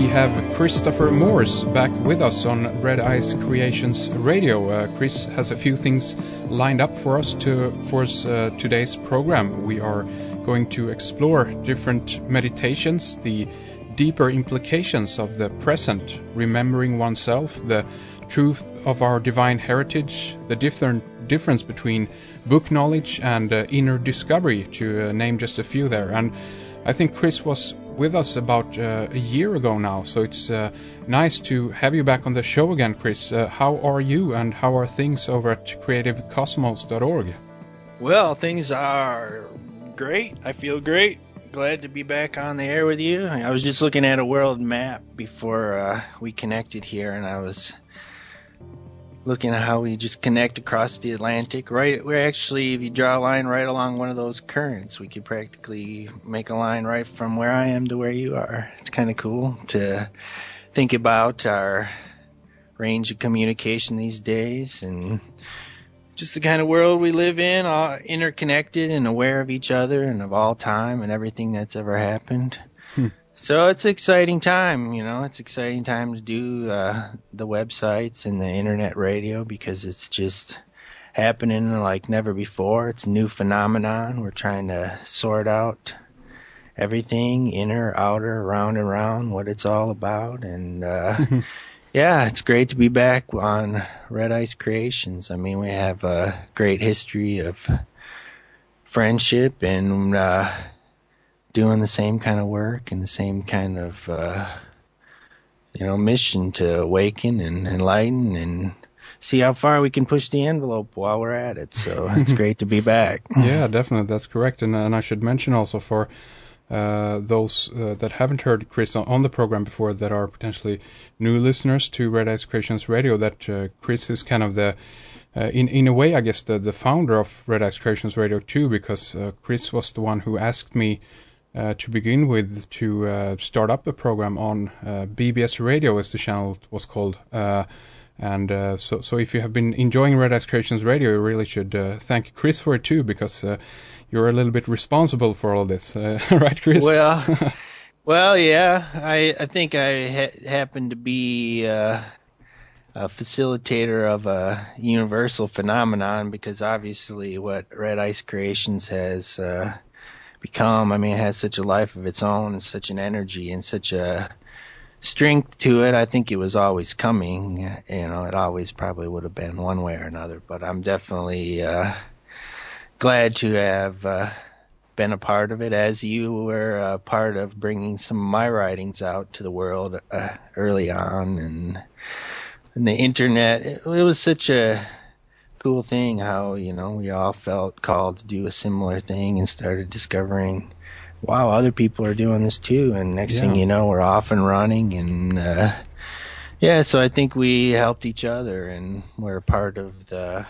have Christopher Morse back with us on Red Ice Creations Radio. Chris has a few things lined up for us today's program. We are going to explore different meditations, the deeper implications of the present, remembering oneself, the truth of our divine heritage, the difference between book knowledge and inner discovery, to name just a few there. And I think Chris was with us about a year ago now, so it's nice to have you back on the show again, Chris. How are you, and how are things over at creativecosmos.org? Well, things are great. I feel great. Glad to be back on the air with you. I was just looking at a world map before we connected here, and I was looking at how we just connect across the Atlantic. Right, we're actually, if you draw a line right along one of those currents, we could practically make a line right from where I am to where you are. It's kind of cool to think about our range of communication these days, and just the kind of world we live in, all interconnected and aware of each other and of all time and everything that's ever happened. So it's an exciting time, it's an exciting time to do the websites and the internet radio, because it's just happening like never before. It's a new phenomenon. We're trying to sort out everything, inner, outer, around and around, what it's all about. And yeah, it's great to be back on Red Ice Creations. I mean, we have a great history of friendship and doing the same kind of work and the same kind of, mission to awaken and enlighten and see how far we can push the envelope while we're at it. So it's great to be back. Yeah, definitely. That's correct. And I should mention also for those that haven't heard Chris on the program before, that are potentially new listeners to Red Ice Creations Radio, that Chris is kind of the in a way, I guess, the founder of Red Ice Creations Radio too, because Chris was the one who asked me to begin with to start up a program on BBS Radio, as the channel was called. So if you have been enjoying Red Ice Creations Radio, you really should thank Chris for it too, because you're a little bit responsible for all this, right, Chris? Well, yeah. I think I happen to be a facilitator of a universal phenomenon, because obviously what Red Ice Creations has become, I mean, it has such a life of its own and such an energy and such a strength to it. I think it was always coming. It always probably would have been one way or another, but I'm definitely glad to have been a part of it, as you were a part of bringing some of my writings out to the world early on. And the internet, it was such a cool thing how, we all felt called to do a similar thing and started discovering, wow, other people are doing this too. And next thing you know, we're off and running. And so I think we helped each other, and we're a part of the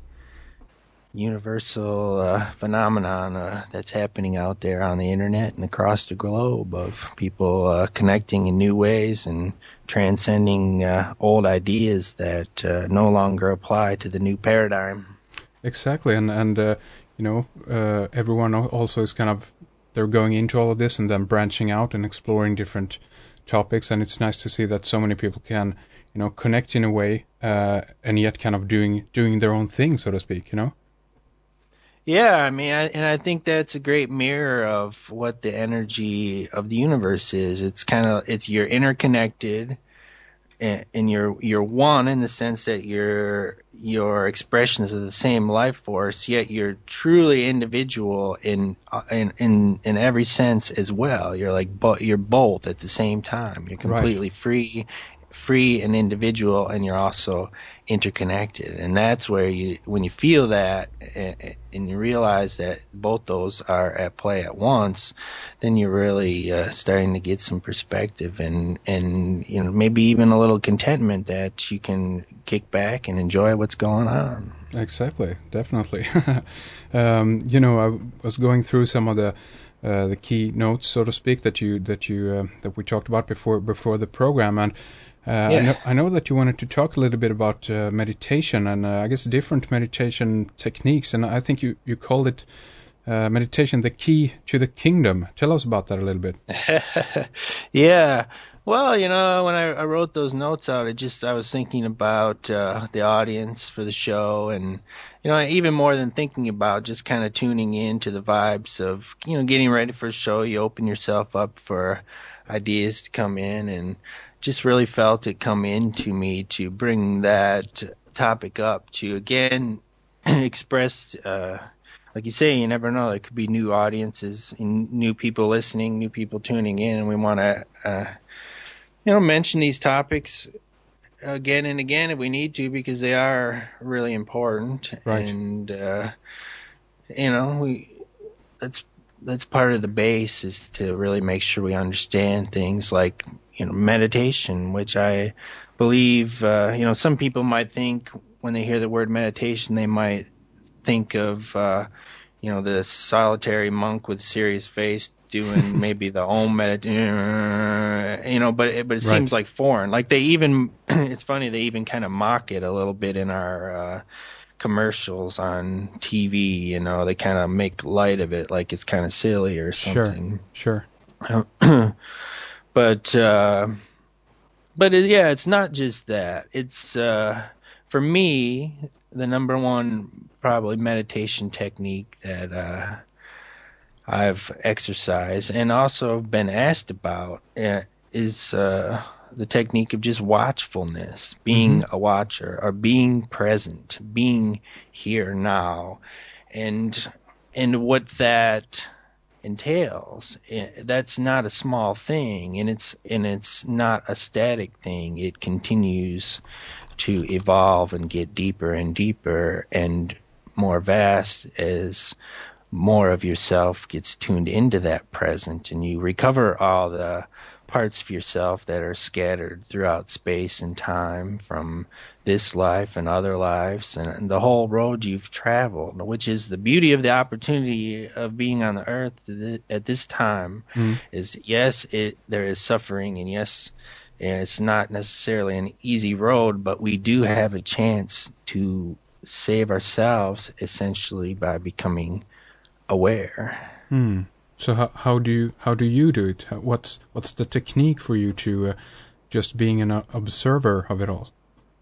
universal phenomenon that's happening out there on the internet and across the globe, of people connecting in new ways and transcending old ideas that no longer apply to the new paradigm. Exactly, and everyone also is kind of, they're going into all of this and then branching out and exploring different topics, and it's nice to see that so many people can, connect in a way and yet kind of doing their own thing, so to speak, Yeah, I mean, I think that's a great mirror of what the energy of the universe is. It's you're interconnected, and you're one in the sense that your expressions of the same life force, yet you're truly individual in every sense as well. You're you're both at the same time. You're completely free and individual, and you're also interconnected. And that's where when you feel that and you realize that both those are at play at once, then you're really starting to get some perspective and maybe even a little contentment that you can kick back and enjoy what's going on. Exactly, definitely. I was going through some of the key notes, so to speak, that we talked about before the program, and I know that you wanted to talk a little bit about meditation and I guess different meditation techniques, and I think you called it meditation, the key to the kingdom. Tell us about that a little bit. Yeah. Well, when I wrote those notes out, I was thinking about the audience for the show, and even more than thinking about, just kind of tuning in to the vibes of getting ready for a show. You open yourself up for ideas to come in, and just really felt it come into me to bring that topic up to again express. Like you say, you never know. There could be new audiences, and new people listening, new people tuning in, and we want to. Mention these topics again and again if we need to, because they are really important. Right. And that's part of the base, is to really make sure we understand things like meditation, which I believe some people might think when they hear the word meditation, they might think of the solitary monk with serious face doing maybe the Om meditation, but it seems like foreign. Like they even, it's funny, they even kind of mock it a little bit in our commercials on TV. They kind of make light of it, like it's kind of silly or something. Sure. But it's not just that. It's for me, the number one probably meditation technique that I've exercised and also been asked about is the technique of just watchfulness, being a watcher, or being present, being here now, and what that entails. That's not a small thing, and it's not a static thing. It continues to evolve and get deeper and deeper and more vast as more of yourself gets tuned into that present, and you recover all the parts of yourself that are scattered throughout space and time from this life and other lives and the whole road you've traveled, which is the beauty of the opportunity of being on the earth at this time. Is yes, there is suffering, and yes, and it's not necessarily an easy road, but we do have a chance to save ourselves essentially by becoming aware. So how do you do it? What's the technique for you to just being an observer of it all?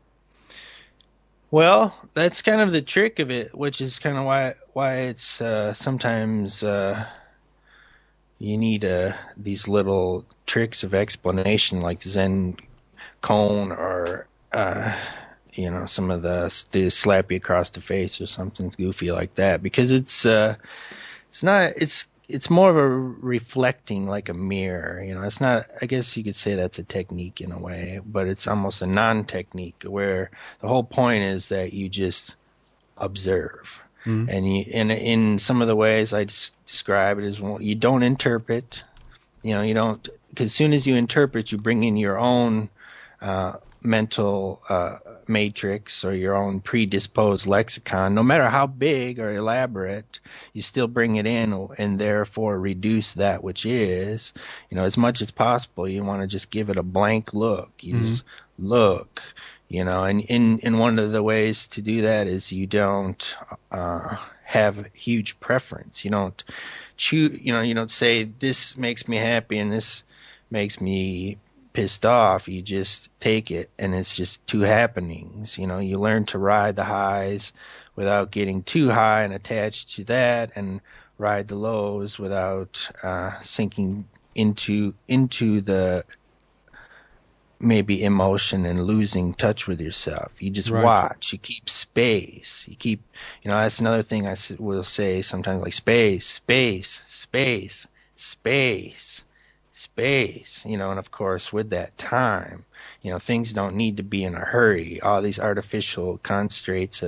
Well, that's kind of the trick of it, which is kind of why it's sometimes you need these little tricks of explanation, like Zen Cone, or some of the slap you across the face or something goofy like that, because it's more of a reflecting, like a mirror. It's not, I guess you could say that's a technique in a way, but it's almost a non-technique, where the whole point is that you just observe. And in some of the ways I describe it is, you don't interpret. You don't, because as soon as you interpret, you bring in your own mental matrix or your own predisposed lexicon. No matter how big or elaborate, you still bring it in, and therefore reduce that which is. As much as possible, you want to just give it a blank look. You just look. And in one of the ways to do that is you don't have huge preference. You don't choose. You don't say this makes me happy and this makes me pissed off. You just take it, and it's just two happenings. You learn to ride the highs without getting too high and attached to that, and ride the lows without sinking into the maybe emotion and losing touch with yourself. You just watch. You keep space. You keep, that's another thing I will say sometimes, like space, and of course with that time, things don't need to be in a hurry. All these artificial constraints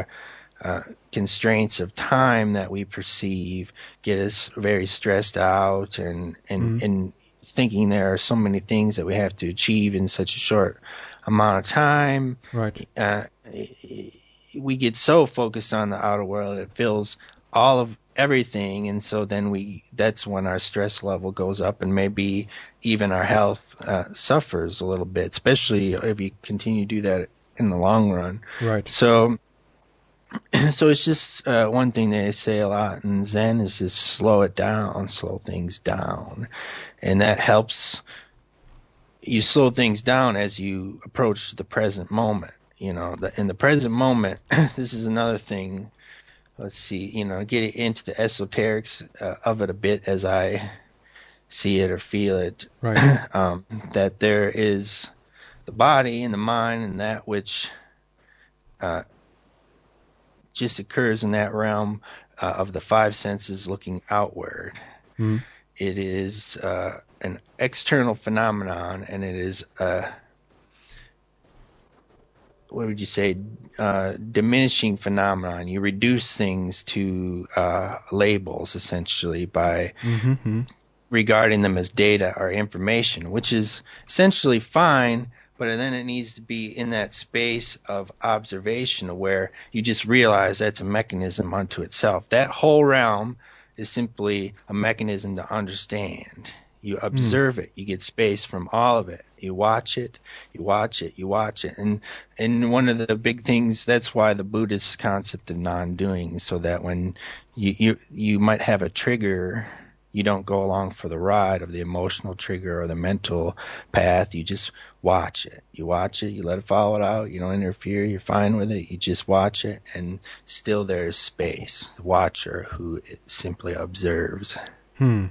of time that we perceive get us very stressed out and thinking there are so many things that we have to achieve in such a short amount of time. Right. We get so focused on the outer world, it fills all of everything, and so then that's when our stress level goes up, and maybe even our health suffers a little bit, especially if you continue to do that in the long run. Right. So it's just one thing they say a lot in Zen is just slow things down, and that helps you slow things down as you approach the present moment. In the present moment, this is another thing. Let's see, get into the esoterics of it a bit as I see it or feel it. Right. That there is the body and the mind and that which just occurs in that realm of the five senses looking outward. Mm. It is an external phenomenon, and it is what would you say, diminishing phenomenon. You reduce things to labels, essentially, by regarding them as data or information, which is essentially fine, but then it needs to be in that space of observation where you just realize that's a mechanism unto itself. That whole realm is simply a mechanism to understand. You observe it. You get space from all of it. You watch it. You watch it. You watch it. And one of the big things, that's why the Buddhist concept of non-doing, so that when you might have a trigger, you don't go along for the ride of the emotional trigger or the mental path. You just watch it. You watch it. You let it follow it out. You don't interfere. You're fine with it. You just watch it. And still there's space. The watcher who simply observes. And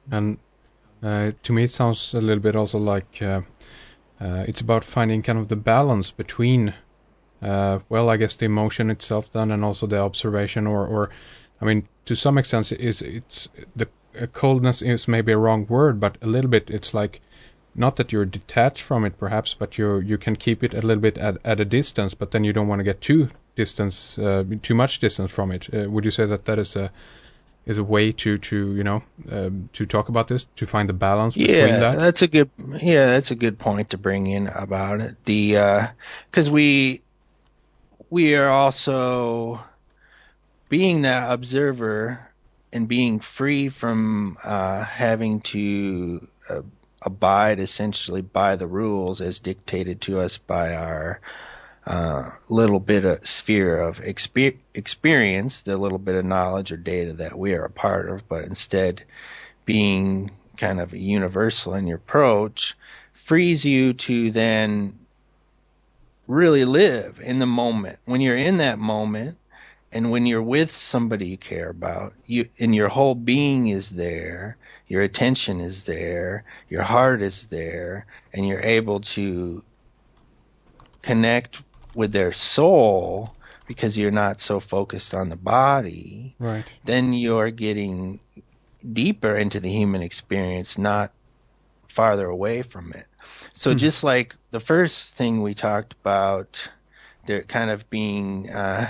to me, it sounds a little bit also like it's about finding kind of the balance between, I guess the emotion itself then, and also the observation, or I mean, to some extent, it's the coldness is maybe a wrong word, but a little bit it's like, not that you're detached from it perhaps, but you can keep it a little bit at a distance, but then you don't want to get too much distance from it. Would you say that is a way to talk about this, to find the balance between that? That's a good point to bring in about it. Because we are also being that observer and being free from having to abide essentially by the rules as dictated to us by our little bit of sphere of experience, the little bit of knowledge or data that we are a part of, but instead being kind of universal in your approach frees you to then really live in the moment. When you're in that moment, and when you're with somebody you care about, and your whole being is there, your attention is there, your heart is there, and you're able to connect with their soul because you're not so focused on the body, right? Then you're getting deeper into the human experience, not farther away from it. So just like the first thing we talked about, there kind of being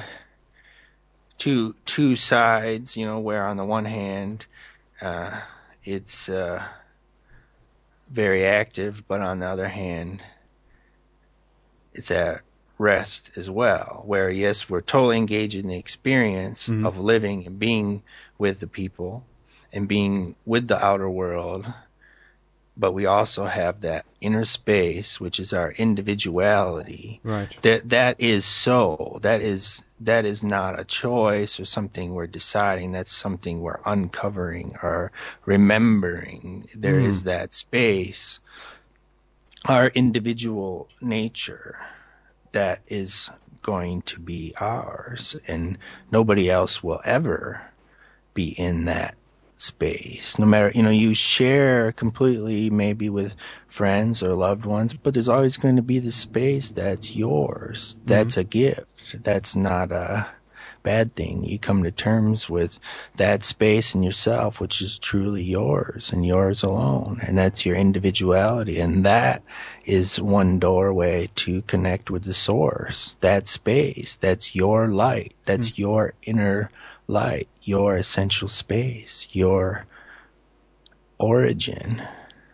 two sides, where on the one hand it's very active, but on the other hand it's at rest as well, where yes, we're totally engaged in the experience of living and being with the people and being with the outer world, but we also have that inner space, which is our individuality. Right. That is not a choice or something we're deciding. That's something we're uncovering or remembering. There is that space, our individual nature, that is going to be ours, and nobody else will ever be in that space. No matter, you share completely maybe with friends or loved ones, but there's always going to be the space that's yours. That's a gift. That's not a bad thing. You come to terms with that space in yourself, which is truly yours and yours alone, and that's your individuality, and that is one doorway to connect with the source. That space, that's your light, that's your inner light, your essential space, your origin.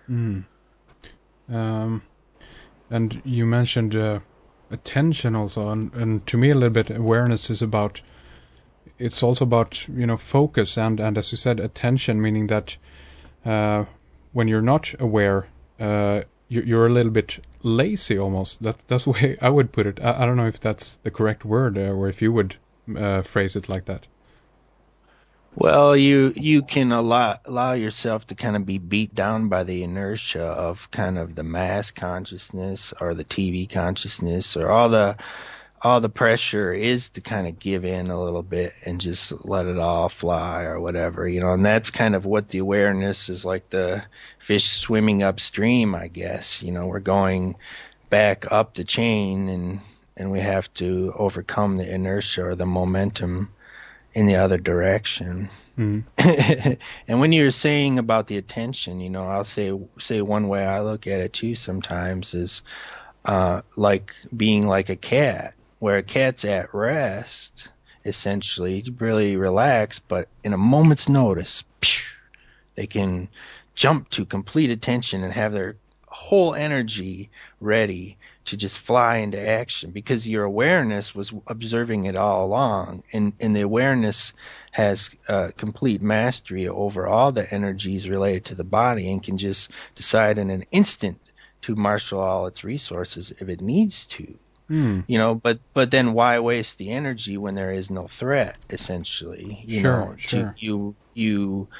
And you mentioned attention also, and to me a little bit awareness is about, it's also about focus and as you said, attention, meaning that when you're not aware, you're a little bit lazy almost. That's the way I would put it. I don't know if that's the correct word, or if you would phrase it like that. Well, you can allow yourself to kind of be beat down by the inertia of kind of the mass consciousness or the TV consciousness, or all the pressure is to kind of give in a little bit and just let it all fly or whatever, and that's kind of what the awareness is, like the fish swimming upstream, I guess. We're going back up the chain, and we have to overcome the inertia or the momentum in the other direction. Mm. And when you're saying about the attention, I'll say one way I look at it too sometimes is like being like a cat, where a cat's at rest, essentially, really relaxed, but in a moment's notice, they can jump to complete attention and have their whole energy ready to just fly into action, because your awareness was observing it all along, and the awareness has complete mastery over all the energies related to the body and can just decide in an instant to marshal all its resources if it needs to. But then why waste the energy when there is no threat, essentially? Sure. You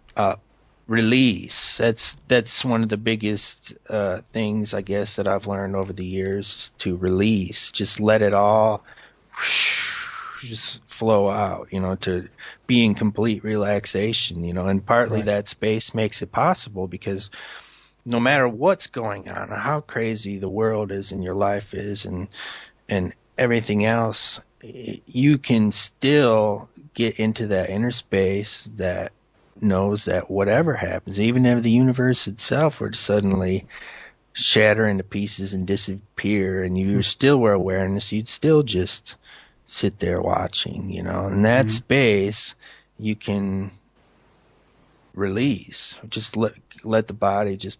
release. That's one of the biggest things, I guess, that I've learned over the years, to release. Just let it all just flow out, to be in complete relaxation, and partly that space makes it possible because no matter what's going on, or how crazy the world is and your life is and everything else, you can still get into that inner space that knows that whatever happens, even if the universe itself were to suddenly shatter into pieces and disappear, and you still were awareness, you'd still just sit there watching, in that space you can release, just let the body just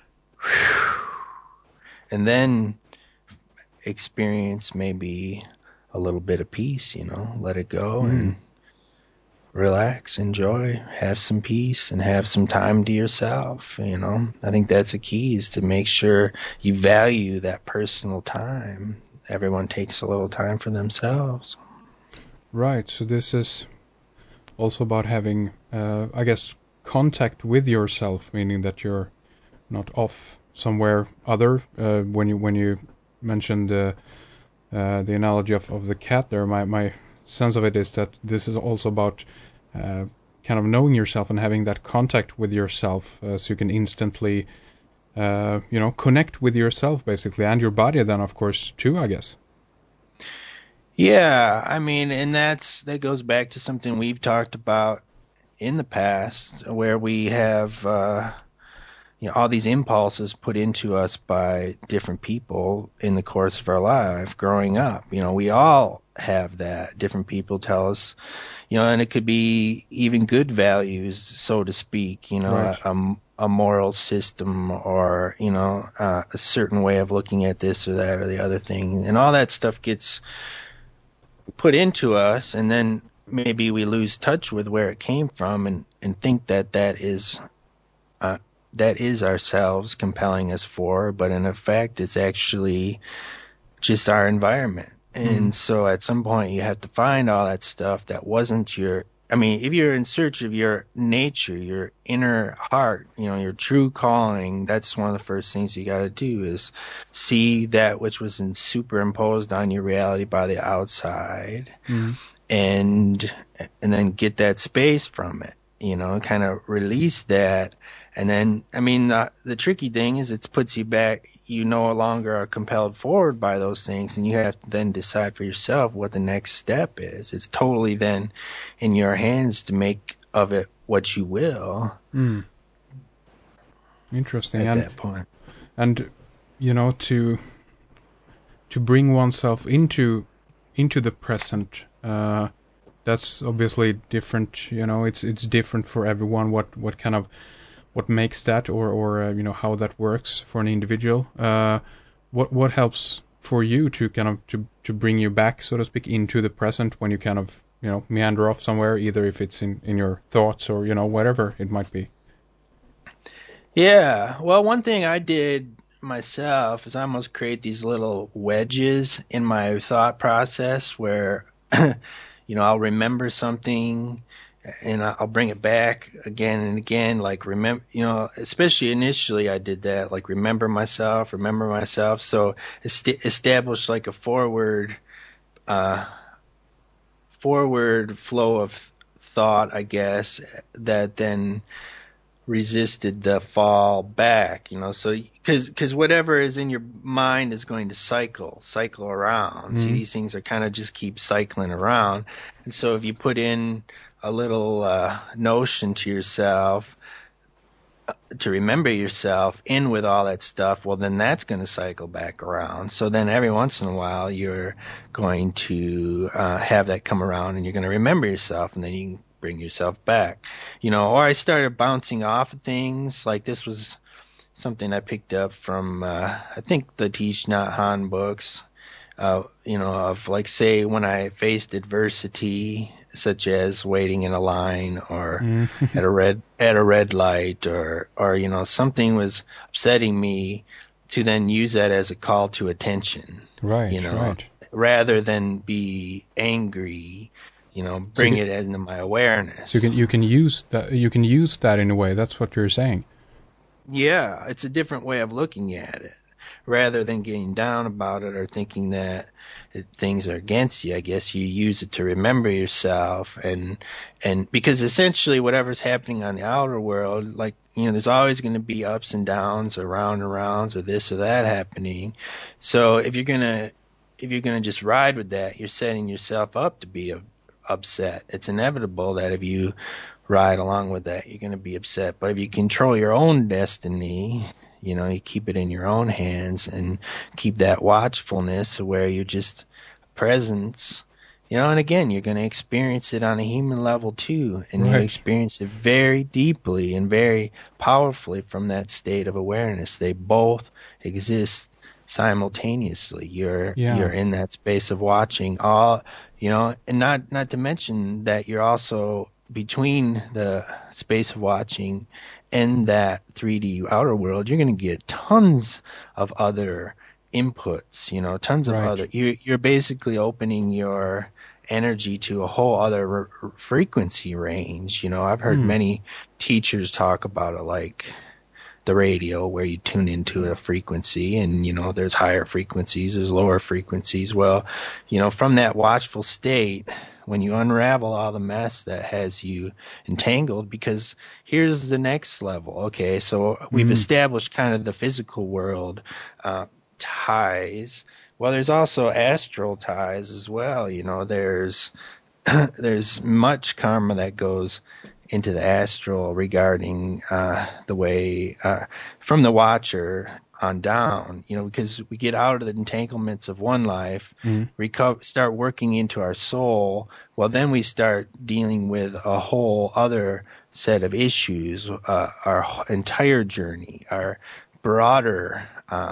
and then experience maybe a little bit of peace, let it go and relax, enjoy, have some peace, and have some time to yourself. I think that's a key, is to make sure you value that personal time. Everyone takes a little time for themselves. Right. So this is also about having, I guess, contact with yourself, meaning that you're not off somewhere other. When you mentioned the analogy of the cat there, my sense of it is that this is also about kind of knowing yourself and having that contact with yourself, so you can instantly connect with yourself, basically, and your body then, of course, too, I guess. Yeah, I mean, and that goes back to something we've talked about in the past, where we have all these impulses put into us by different people in the course of our life growing up. We all have that. Different people tell us, and it could be even good values, so to speak, right. a moral system, or, a certain way of looking at this or that or the other thing. And all that stuff gets put into us, and then maybe we lose touch with where it came from, and think that is ourselves compelling us forward, but in effect it's actually just our environment. And so at some point you have to find all that stuff that wasn't if you're in search of your nature, your inner heart, your true calling, that's one of the first things you got to do, is see that which was superimposed on your reality by the outside, and then get that space from it, kind of release that. And then, the tricky thing is, it puts you back. You no longer are compelled forward by those things, and you have to then decide for yourself what the next step is. It's totally then in your hands to make of it what you will. Interesting. At that point. And to bring oneself into the present, that's obviously different. It's different for everyone. What makes that, or how that works for an individual. What helps for you to kind of to bring you back, so to speak, into the present when you kind of meander off somewhere, either if it's in your thoughts or whatever it might be. Yeah, well, one thing I did myself is I almost create these little wedges in my thought process where I'll remember something, and I'll bring it back again and again. Like remember, especially initially I did that. Like remember myself. So establish like a forward flow of thought, I guess, that then resisted the fall back, so because whatever is in your mind is going to cycle around. See, these things are kind of just keep cycling around, and so if you put in a little notion to yourself to remember yourself in with all that stuff, well, then that's going to cycle back around. So then every once in a while you're going to have that come around, and you're going to remember yourself, and then you can bring yourself back, or I started bouncing off of things. Like this was something I picked up from, I think the Thich Nhat Hanh books, of like, say, when I faced adversity, such as waiting in a line or at a red light, or something was upsetting me, to then use that as a call to attention. Right. Rather than be angry. Bring it into my awareness. So you can use that. You can use that in a way. That's what you're saying. Yeah, it's a different way of looking at it. Rather than getting down about it or thinking that things are against you, I guess you use it to remember yourself, and because essentially whatever's happening on the outer world, like there's always going to be ups and downs or round and rounds or this or that happening. So if you're gonna just ride with that, you're setting yourself up to be upset. It's inevitable that if you ride along with that, you're going to be upset. But if you control your own destiny, you keep it in your own hands and keep that watchfulness where you're just presence, and again, you're going to experience it on a human level too. And you experience it very deeply and very powerfully from that state of awareness. They both exist simultaneously. You're in that space of watching all, and not to mention that you're also between the space of watching and that 3D outer world. You're going to get tons of other inputs, tons of other. You're basically opening your energy to a whole other frequency range. I've heard many teachers talk about it like the radio, where you tune into a frequency, and there's higher frequencies, there's lower frequencies. Well, from that watchful state, when you unravel all the mess that has you entangled, because here's the next level. Okay, so we've established kind of the physical world ties. Well, there's also astral ties as well. There's much karma that goes into the astral regarding the way from the watcher on down, because we get out of the entanglements of one life, start working into our soul. Well, then we start dealing with a whole other set of issues, our entire journey, our broader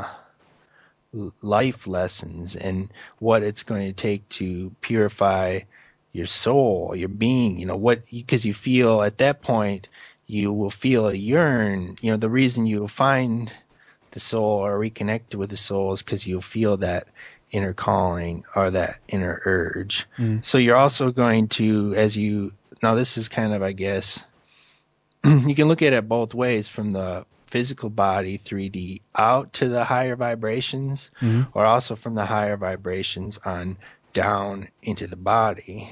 life lessons, and what it's going to take to purify your soul, your being, because you feel at that point, you will feel a yearn. The reason you will find the soul or reconnect with the soul is because you'll feel that inner calling or that inner urge. So you're also going to, now this is kind of, I guess, you can look at it both ways, from the physical body 3D out to the higher vibrations, or also from the higher vibrations on down into the body,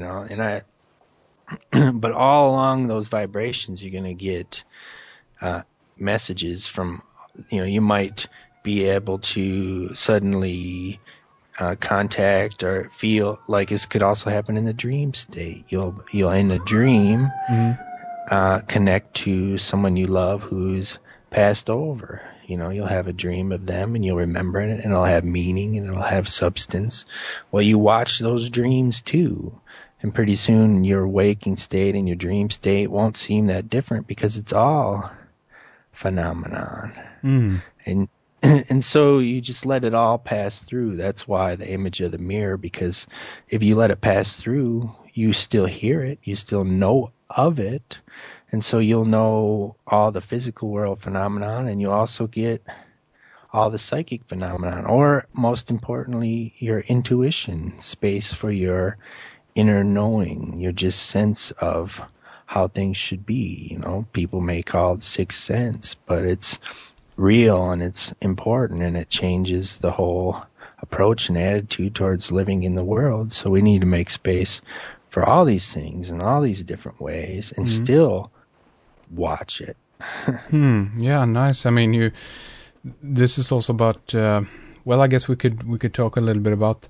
but all along those vibrations, you're going to get messages from, you might be able to suddenly contact or feel like this could also happen in the dream state. You'll in a dream connect to someone you love who's passed over. You'll have a dream of them, and you'll remember it, and it'll have meaning, and it'll have substance. Well, you watch those dreams too, and pretty soon your waking state and your dream state won't seem that different, because it's all phenomenon. And so you just let it all pass through. That's why the image of the mirror, because if you let it pass through, you still hear it, you still know of it. And so you'll know all the physical world phenomenon, and you also get all the psychic phenomenon, or most importantly, your intuition, space for your inner knowing, your just sense of how things should be. You know, people may call it sixth sense, but it's real and it's important, and it changes the whole approach and attitude towards living in the world. So we need to make space for all these things in all these different ways and still watch it. Yeah, nice. I mean, this is also about, well, I guess we could talk a little bit about,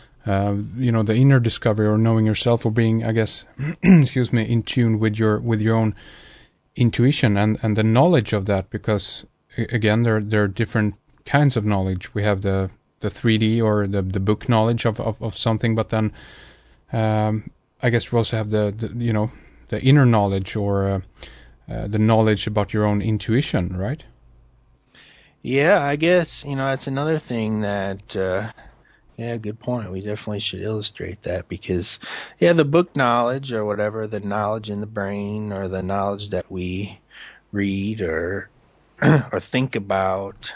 the inner discovery or knowing yourself, or being, I guess, excuse me, in tune with your own intuition and the knowledge of that, because again, there are different kinds of knowledge. We have the 3D or the book knowledge of something, but then I guess we also have the inner knowledge, or the knowledge about your own intuition, right? Yeah, I guess, that's another thing that, good point. We definitely should illustrate that, because, the book knowledge or whatever, the knowledge in the brain or the knowledge that we read or or think about,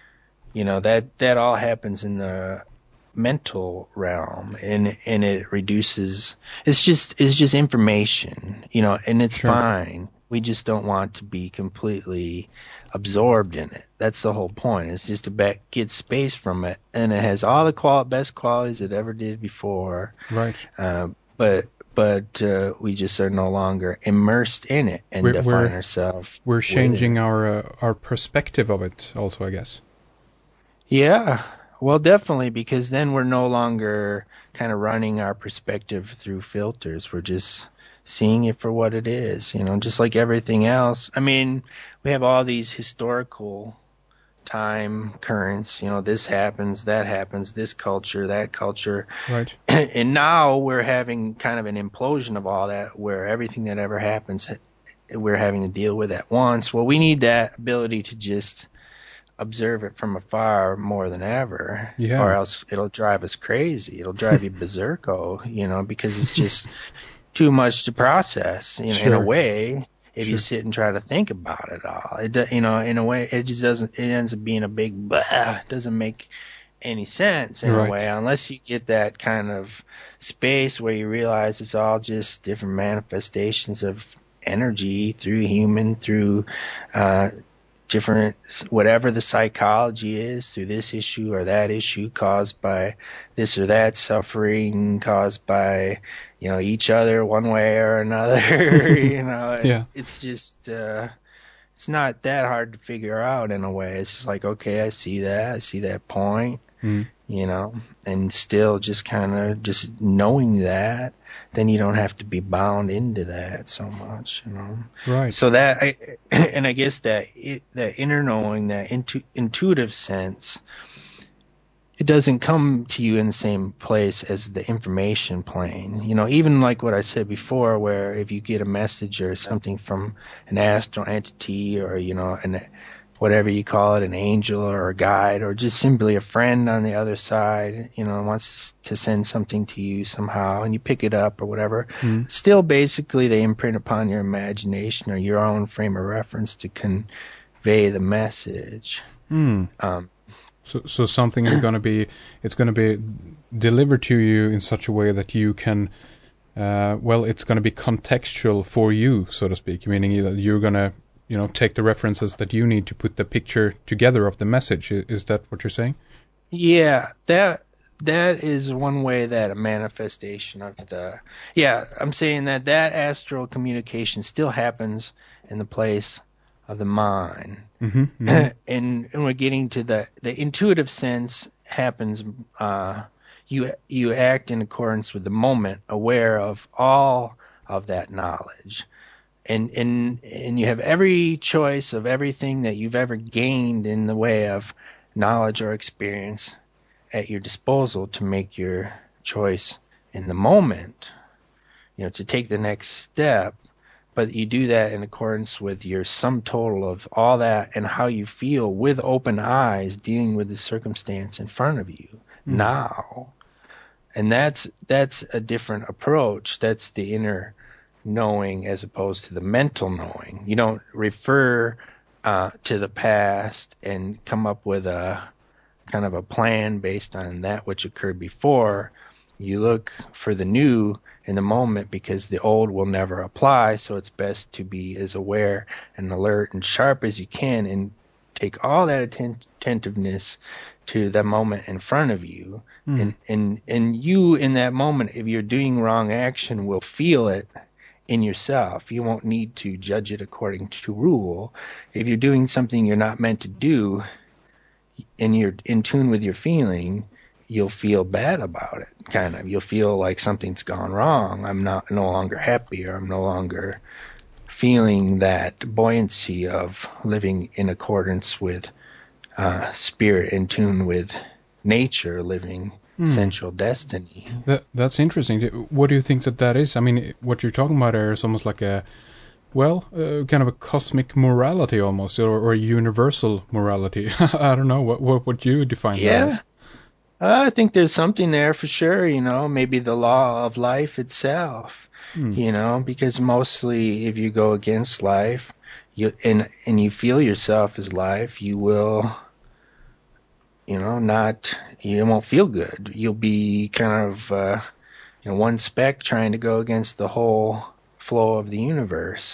that all happens in the mental realm, and it reduces, it's just information, and it's fine. We just don't want to be completely absorbed in it. That's the whole point. It's just to get space from it, and it has all the best qualities it ever did before. Right. But we just are no longer immersed in it and define ourselves. We're changing our perspective of it, also, I guess. Yeah. Well, definitely, because then we're no longer kind of running our perspective through filters. We're just seeing it for what it is, just like everything else. I mean, we have all these historical time currents, this happens, that happens, this culture, that culture. Right. And now we're having kind of an implosion of all that, where everything that ever happens, we're having to deal with at once. Well, we need that ability to just observe it from afar more than ever, or else it'll drive us crazy. It'll drive you berserko, because it's just too much to process, in a way. If you sit and try to think about it all, in a way, it just doesn't. It ends up being a big blah. It doesn't make any sense in a way, unless you get that kind of space where you realize it's all just different manifestations of energy through different, whatever the psychology is, through this issue or that issue, caused by this or that suffering, caused by each other one way or another. It's just it's not that hard to figure out in a way. It's just like, okay, I see that point, and still just kind of just knowing that, then you don't have to be bound into that so much, Right. So that, and I guess that inner knowing, that intuitive sense, it doesn't come to you in the same place as the information plane. Even like what I said before, where if you get a message or something from an astral entity, or, whatever you call it, an angel or a guide, or just simply a friend on the other side, wants to send something to you somehow, and you pick it up or whatever, still basically they imprint upon your imagination or your own frame of reference to convey the message. So something is going to be delivered to you in such a way that you can, it's going to be contextual for you, so to speak, meaning that you're going to, take the references that you need to put the picture together of the message. Is that what you're saying? Yeah, that is one way that a manifestation of I'm saying that astral communication still happens in the place of the mind. And we're getting to the intuitive sense happens, you act in accordance with the moment, aware of all of that knowledge, and you have every choice of everything that you've ever gained in the way of knowledge or experience at your disposal to make your choice in the moment, to take the next step. But you do that in accordance with your sum total of all that and how you feel, with open eyes, dealing with the circumstance in front of you now. And that's a different approach. That's the inner knowing as opposed to the mental knowing. You don't refer to the past and come up with a kind of a plan based on that which occurred before. You look for the new in the moment because the old will never apply, so it's best to be as aware and alert and sharp as you can and take all that attentiveness to the moment in front of you. And you in that moment, if you're doing wrong action, will feel it in yourself. You won't need to judge it according to rule. If you're doing something you're not meant to do and you're in tune with your feeling, you'll feel bad about it. Kind of. You'll feel like something's gone wrong. I'm no longer happy, or I'm no longer feeling that buoyancy of living in accordance with spirit, in tune with nature, living sensual destiny. That's interesting. What do you think that is? I mean, what you're talking about there is almost like a, kind of a cosmic morality almost, or a universal morality. I don't know. What would you define that as? I think there's something there for sure, maybe the law of life itself, because mostly if you go against life, you feel yourself as life, you will, you won't feel good. You'll be kind of, one speck trying to go against the whole flow of the universe,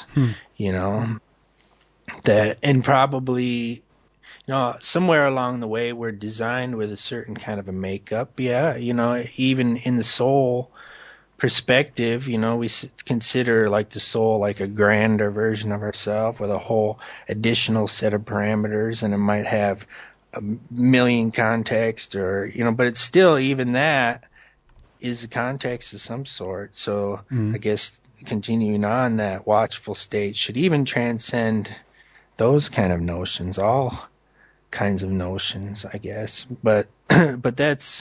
that, and probably, somewhere along the way we're designed with a certain kind of a makeup. Yeah, even in the soul perspective, we consider like the soul like a grander version of ourselves with a whole additional set of parameters, and it might have a million contexts, or but it's still, even that is a context of some sort. So I guess continuing on, that watchful state should even transcend those kind of notions, all kinds of notions, I guess. But that's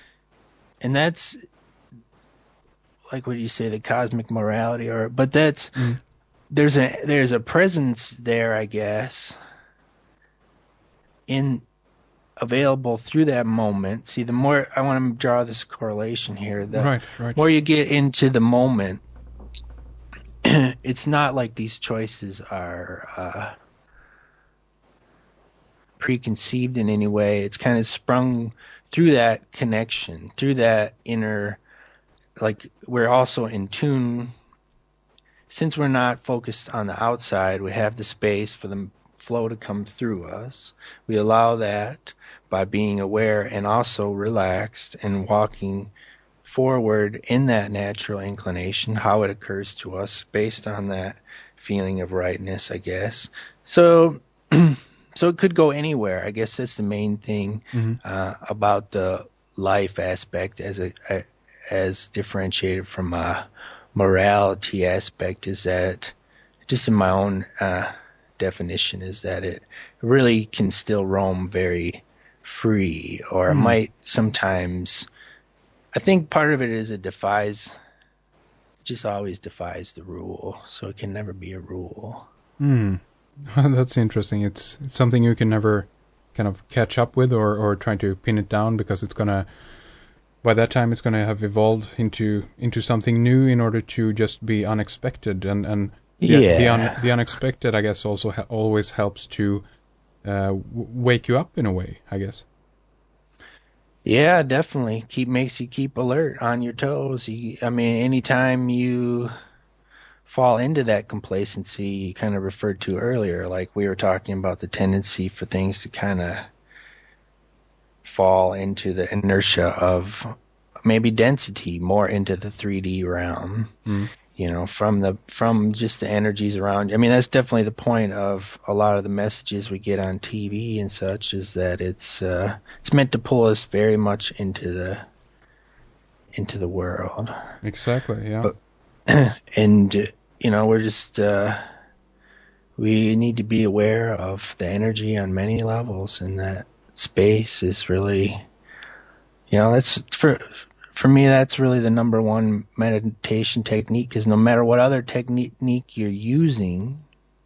like what you say, the cosmic morality, but that's there's a presence there, I guess, available through that moment. See, the more I want to draw this correlation here, the more you get into the moment, it's not like these choices are preconceived in any way. It's kind of sprung through that connection, through that inner, like we're also in tune. Since we're not focused on the outside, we have the space for the flow to come through us. We allow that by being aware and also relaxed and walking forward in that natural inclination, how it occurs to us based on that feeling of rightness, I guess. So it could go anywhere. I guess that's the main thing about the life aspect as differentiated from a morality aspect, is that, just in my own definition, is that it really can still roam very free, or it might sometimes. I think part of it is it just always defies the rule, so it can never be a rule. That's interesting. It's something you can never kind of catch up with or try to pin it down, because by that time it's gonna have evolved into something new in order to just be unexpected, and the unexpected, I guess, also always helps to wake you up in a way, I guess. Yeah, definitely. Makes you keep alert, on your toes. Anytime you fall into that complacency you kind of referred to earlier, like we were talking about the tendency for things to kind of fall into the inertia of maybe density, more into the 3D realm, from just the energies around. I mean, that's definitely the point of a lot of the messages we get on TV and such, is that it's meant to pull us very much into the world. Exactly, yeah. And we're just we need to be aware of the energy on many levels, and that space is really, that's for me, that's really the number one meditation technique, because no matter what other technique you're using,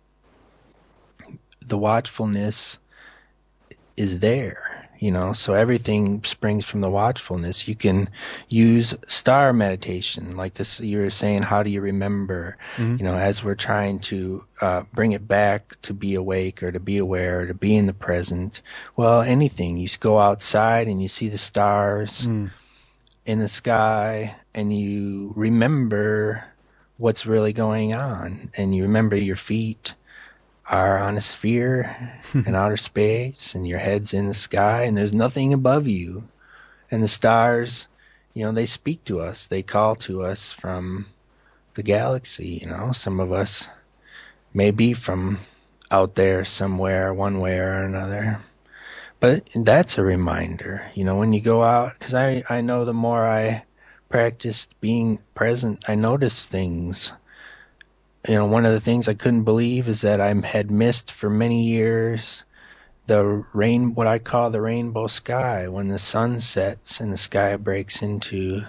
the watchfulness is there. So everything springs from the watchfulness. You can use star meditation, like this. You were saying, how do you remember? As we're trying to bring it back to be awake, or to be aware, or to be in the present. Well, anything. You go outside and you see the stars. in the sky and you remember what's really going on, and you remember your feet are on a sphere in outer space and your head's in the sky and there's nothing above you, and the stars, they speak to us, they call to us from the galaxy. Some of us may be from out there somewhere, one way or another. But that's a reminder, when you go out, because I know the more I practiced being present, I noticed things. One of the things I couldn't believe is that I had missed for many years what I call the rainbow sky, when the sun sets and the sky breaks into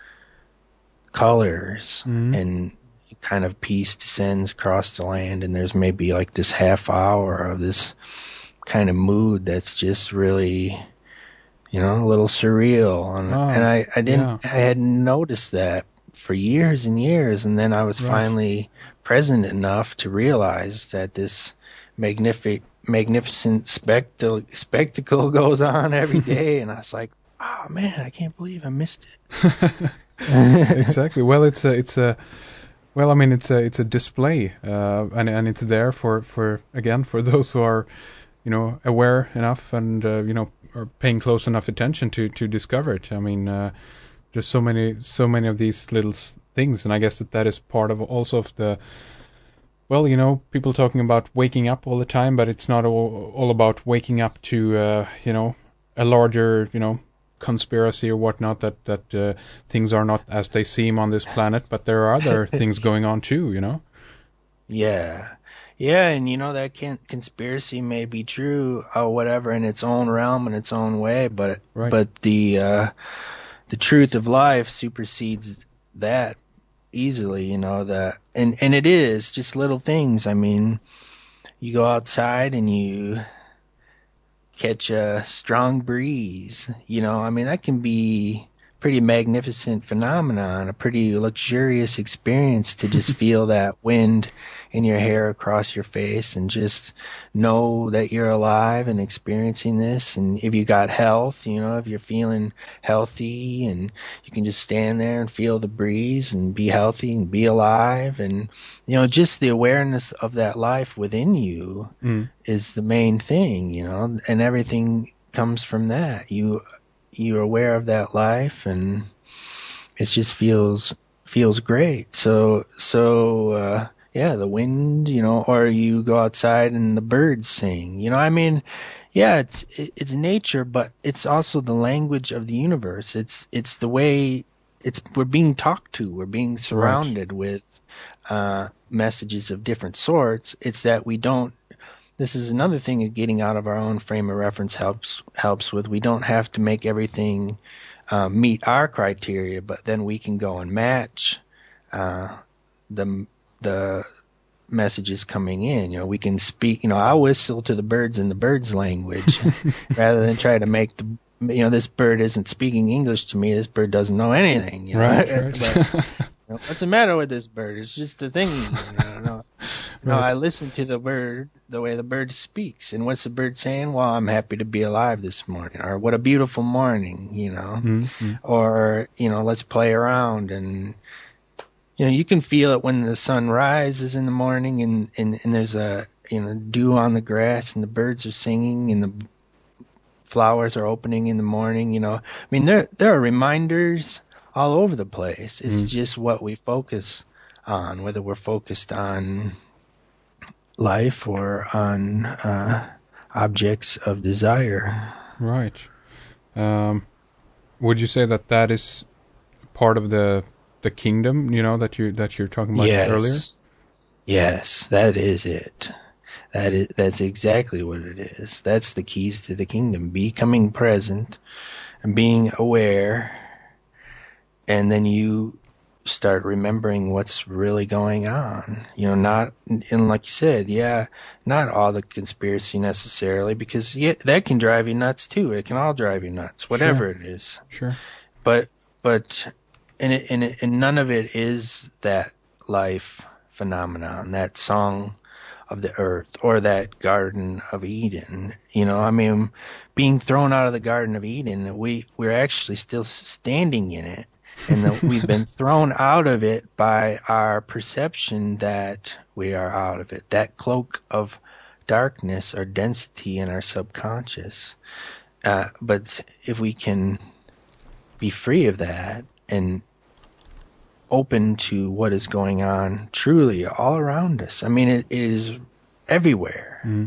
colors and kind of peace descends across the land, and there's maybe like this half hour of this kind of mood that's just really, a little surreal. And I hadn't noticed that for years and years, and then I was finally present enough to realize that this magnificent spectacle goes on every day, and I was like, oh man, I can't believe I missed it. Exactly. Well, it's a display, and it's there for those who are, aware enough and are paying close enough attention to discover it. I mean, there's so many of these little things, and I guess that is part of also of the. Well, people talking about waking up all the time, but it's not all about waking up to a larger conspiracy or whatnot, that things are not as they seem on this planet, but there are other things going on too. Yeah, and that conspiracy may be true or whatever in its own realm, in its own way, but the truth of life supersedes that easily, and it is just little things. I mean, you go outside and you catch a strong breeze, that can be pretty magnificent phenomenon, a pretty luxurious experience to just feel that wind in your hair across your face and just know that you're alive and experiencing this. And if you got health, if you're feeling healthy, and you can just stand there and feel the breeze and be healthy and be alive, and just the awareness of that life within you is the main thing, and everything comes from that. You're aware of that life, and it just feels great. So the wind, or you go outside and the birds sing, it's nature, but it's also the language of the universe. It's the way we're being talked to. We're being surrounded with messages of different sorts. It's that we don't. This is another thing of getting out of our own frame of reference helps with. We don't have to make everything meet our criteria, but then we can go and match the messages coming in. We can speak. I'll whistle to the birds in the birds' language rather than try to make this bird isn't speaking English to me. This bird doesn't know anything. Right. But, what's the matter with this bird? It's just a thing. No, I listen to the bird the way the bird speaks. And what's the bird saying? Well, I'm happy to be alive this morning. Or what a beautiful morning, Mm-hmm. Or, let's play around. And, you can feel it when the sun rises in the morning and there's a, dew on the grass and the birds are singing and the flowers are opening in the morning, I mean, there are reminders all over the place. It's just what we focus on, whether we're focused on life or on objects of desire. Right. Would you say that is part of the kingdom, that you're talking about earlier? Yes, that is it. That's exactly what it is. That's the keys to the kingdom: becoming present and being aware, and then you start remembering what's really going on. Not, and like you said, not all the conspiracy necessarily, because that can drive you nuts too. It can all drive you nuts, whatever it is. Sure. But and none of it is that life phenomenon. That song of the earth, or that Garden of Eden. I mean, being thrown out of the Garden of Eden, we're actually still standing in it, and we've been thrown out of it by our perception that we are out of it. That cloak of darkness or density in our subconscious. But if we can be free of that and open to what is going on truly all around us, I mean, it is everywhere. Mm.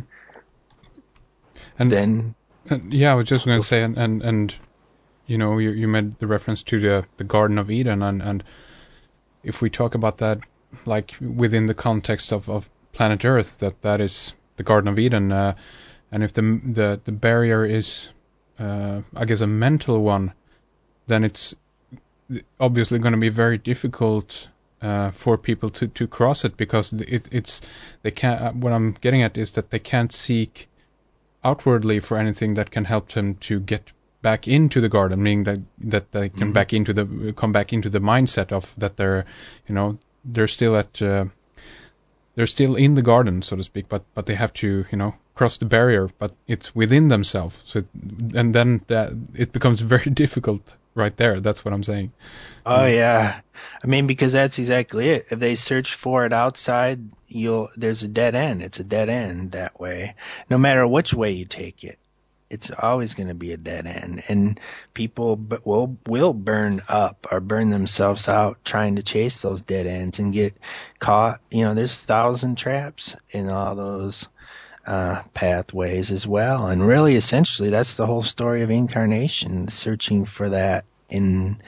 And yeah, I was just going to say, and you made the reference to the Garden of Eden, and if we talk about that, like within the context of planet Earth, that is the Garden of Eden, and if the barrier is, I guess, a mental one, then it's obviously going to be very difficult for people to cross it, because they can't. What I'm getting at is that they can't seek outwardly for anything that can help them to get back into the garden, meaning that they can come back into the mindset of that they're still at they're still in the garden, so to speak, but they have to cross the barrier, but it's within themselves. So and then it becomes very difficult right there. That's what I'm saying. Oh yeah, I mean, because that's exactly it. If they search for it outside, there's a dead end. It's a dead end that way. No matter which way you take it, it's always going to be a dead end, and people will burn up or burn themselves out trying to chase those dead ends and get caught. There's 1,000 traps in all those pathways as well, and really, essentially, that's the whole story of incarnation: searching for that in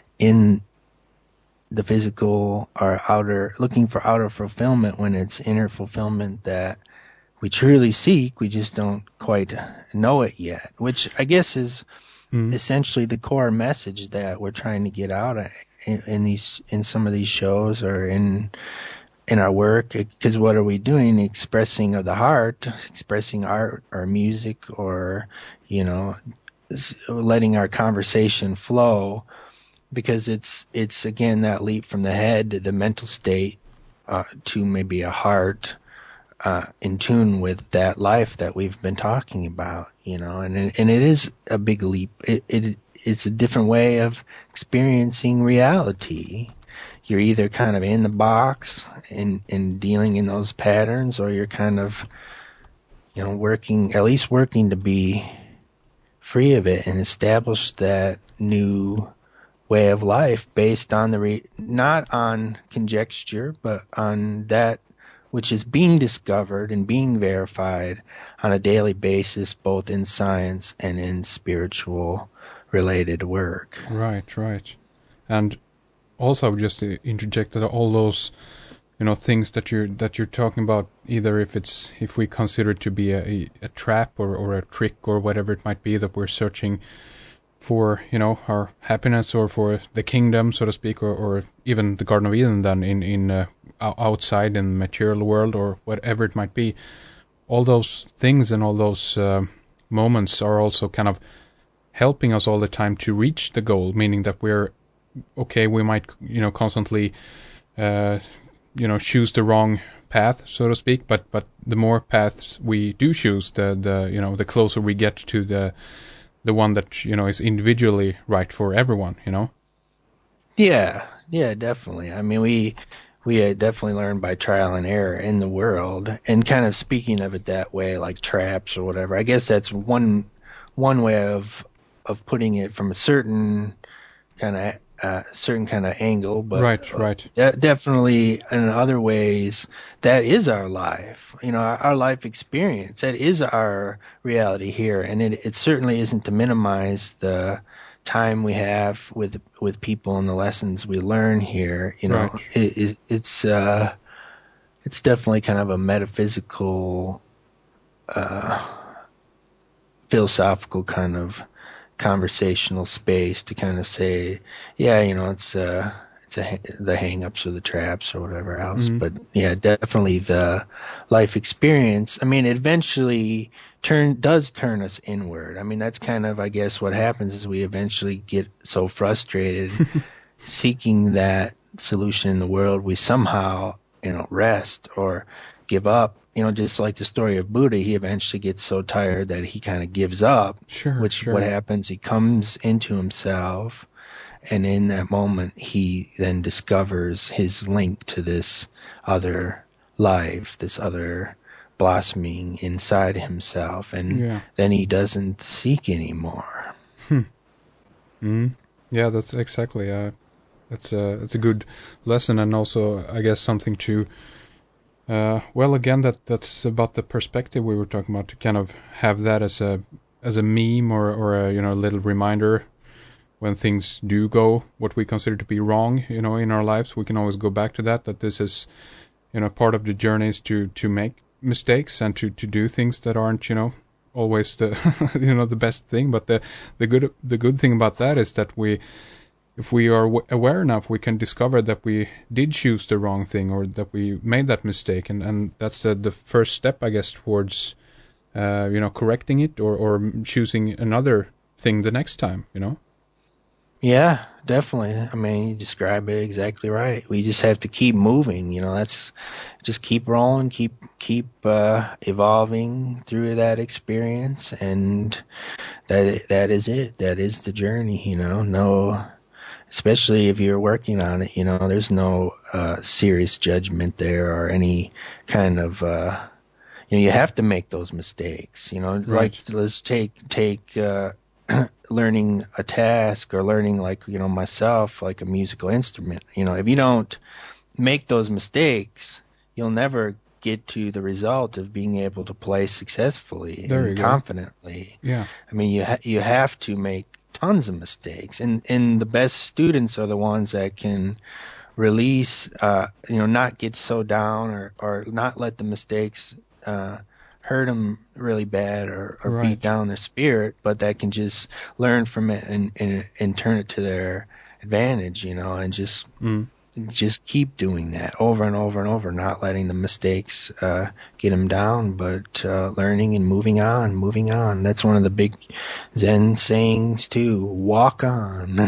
the physical or outer, looking for outer fulfillment when it's inner fulfillment that we truly seek. We just don't quite know it yet, which I guess is essentially the core message that we're trying to get out in some of these shows or in our work. Because what are we doing? Expressing of the heart, expressing art or music, or letting our conversation flow, because it's again that leap from the head to the mental state to maybe a heart in tune with that life that we've been talking about, and it is a big leap. It's a different way of experiencing reality. You're either kind of in the box and dealing in those patterns, or you're kind of working to be free of it and establish that new way of life based on not on conjecture, but on that which is being discovered and being verified on a daily basis, both in science and in spiritual related work. Right. And also, just to interject, that all those things that you're talking about, either if we consider it to be a trap or a trick or whatever it might be, that we're searching for our happiness or for the kingdom, so to speak, or even the Garden of Eden then in outside in the material world, or whatever it might be, all those things and all those moments are also kind of helping us all the time to reach the goal, meaning that we might constantly choose the wrong path, so to speak, but the more paths we do choose, the closer we get to the one that is individually right for everyone. Yeah, definitely. I mean, we definitely learn by trial and error in the world, and kind of speaking of it that way, like traps or whatever. I guess that's one way of putting it from a certain kind of angle, but right. Definitely in other ways, that is our life. Our life experience. That is our reality here, and it certainly isn't to minimize the time we have with people and the lessons we learn here. Right. It's definitely kind of a metaphysical, philosophical kind of conversational space to kind of say, it's the hang-ups or the traps or whatever else. Mm-hmm. But yeah, definitely the life experience. I mean, it eventually does turn us inward. I mean, that's kind of, I guess, what happens is we eventually get so frustrated seeking that solution in the world, we somehow rest or give up. Just like the story of Buddha, he eventually gets so tired that he kind of gives up. Sure. What happens? He comes into himself, and in that moment, he then discovers his link to this other life, this other blossoming inside himself, and then he doesn't seek anymore. Yeah, that's exactly. It's a good lesson, and also I guess something to. Well, again, that's about the perspective we were talking about, to kind of have that as a meme or a little reminder when things do go what we consider to be wrong, in our lives. We can always go back to that this is, part of the journey is to make mistakes and to do things that aren't, always the the best thing. But the good thing about that is that if we are aware enough, we can discover that we did choose the wrong thing, or that we made that mistake, and that's the first step, I guess, towards correcting it or choosing another thing the next time. Yeah, definitely. I mean, you describe it exactly right. We just have to keep moving. That's just keep rolling, keep evolving through that experience, and that is it. That is the journey. No. Especially if you're working on it, there's no serious judgment there or any kind of, you have to make those mistakes, Right. Like let's take learning a task or learning myself, like a musical instrument. If you don't make those mistakes, you'll never get to the result of being able to play successfully and confidently. Yeah. I mean, you have to make tons of mistakes, and the best students are the ones that can release, not get so down or not let the mistakes hurt them really bad or Right. beat down their spirit, but that can just learn from it and turn it to their advantage, and just keep doing that over and over and over, not letting the mistakes get them down, but learning and moving on. That's one of the big Zen sayings too. Walk on.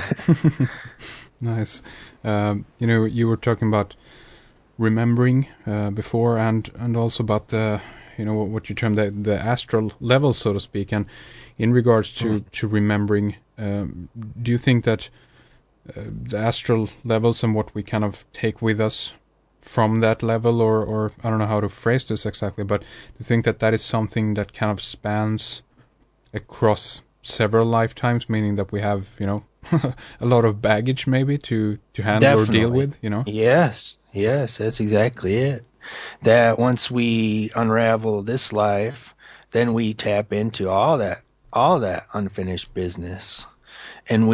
Nice. You were talking about remembering before, and also about the what you termed the astral level, so to speak. And in regards to remembering, do you think that the astral levels and what we kind of take with us from that level, or I don't know how to phrase this exactly, but do you think that is something that kind of spans across several lifetimes, meaning that we have, a lot of baggage maybe to handle or deal with, Yes, that's exactly it. That once we unravel this life, then we tap into all that unfinished business. And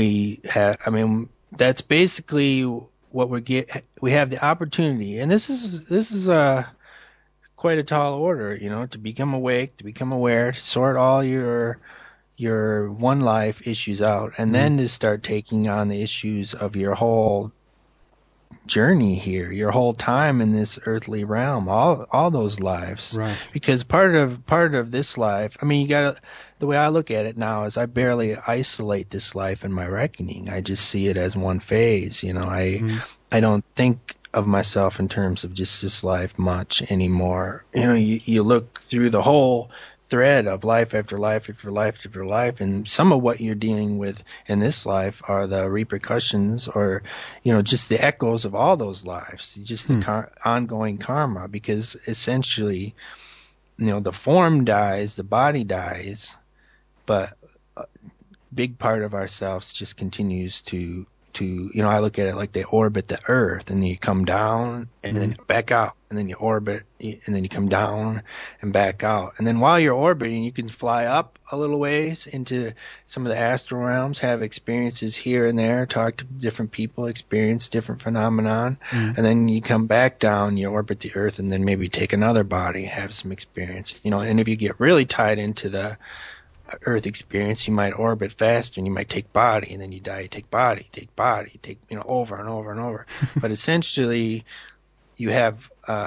that's basically what we have the opportunity, and this is quite a tall order, to become awake, to become aware, to sort all your one life issues out, and then to start taking on the issues of your whole journey here, your whole time in this earthly realm, all those lives. Right. Because part of this life, the way I look at it now is I barely isolate this life in my reckoning. I just see it as one phase. I don't think of myself in terms of just this life much anymore. You look through the whole thread of life after life after life after life, and some of what you're dealing with in this life are the repercussions, or just the echoes of all those lives, just the ongoing karma. Because essentially, the form dies, the body dies, but a big part of ourselves just continues to I look at it like they orbit the earth, and you come down and then back out, and then you orbit, and then you come down and back out. And then while you're orbiting, you can fly up a little ways into some of the astral realms, have experiences here and there, talk to different people, experience different phenomenon, and then you come back down, you orbit the earth, and then maybe take another body, have some experience. And if you get really tied into the earth experience, you might orbit faster, and you might take body, and then you die, you take body, over and over and over. But essentially, you have